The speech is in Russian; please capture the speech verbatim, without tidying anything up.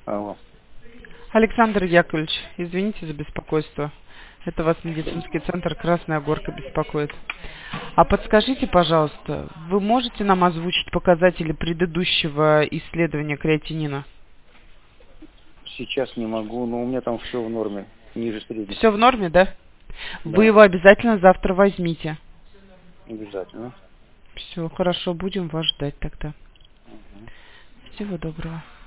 Алло. Александр Яковлевич, извините за беспокойство. Это вас медицинский центр «Красная Горка» беспокоит. А подскажите, пожалуйста, вы можете нам озвучить показатели предыдущего исследования креатинина? Сейчас не могу, но у меня там все в норме, ниже среднего. Все в норме, да? Вы Да, его обязательно завтра возьмите. обязательно. Все, хорошо, будем вас ждать тогда. Мгм. Всего доброго.